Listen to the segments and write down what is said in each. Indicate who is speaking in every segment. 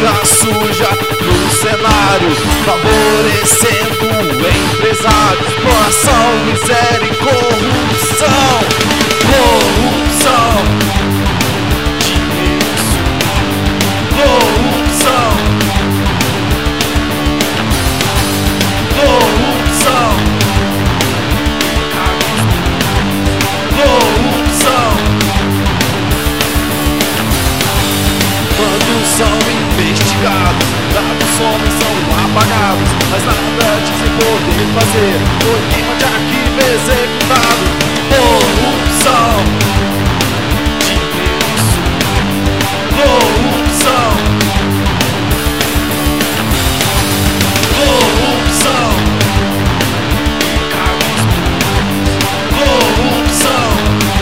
Speaker 1: pintura suja no cenário, favorecendo empresários, exploração, miséria e corrupção. Corrupção, dinheiro sujo, corrupção, corrupção, corrupção. Quando são investigados, dados somem, são apagados, mas nada dizem poder fazer. Foi queima de arquivo executado. Corrupção, dinheiro sujo, corrupção, corrupção, corrupção.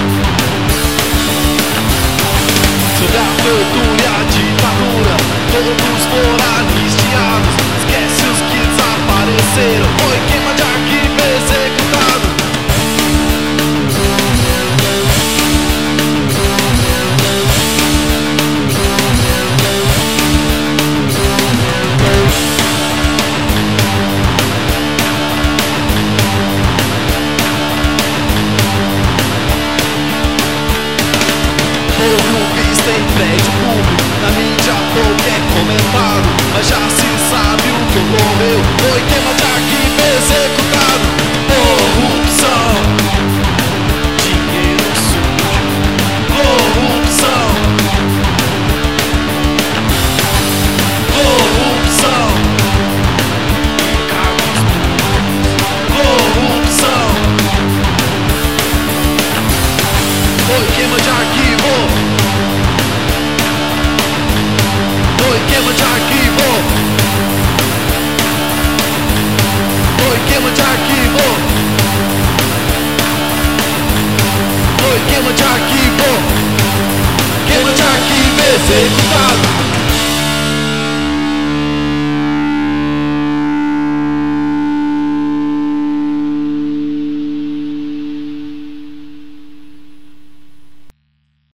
Speaker 1: Sobre a tortura e a ditadura, todos foram anistiados. Esquece os que desapareceram. Foi queima de arquivo executado. Pouco visto em prédio público, na mídia pouco é comentado, mas já se sabe o que ocorreu. Foi queima de arquivo executado. Corrupção, dinheiro sujo, corrupção, corrupção, corrupção. Foi queima de arquivo. Foi queima de arquivo. Foi queima de arquivo. Foi queima de arquivo. Queima de arquivo executado.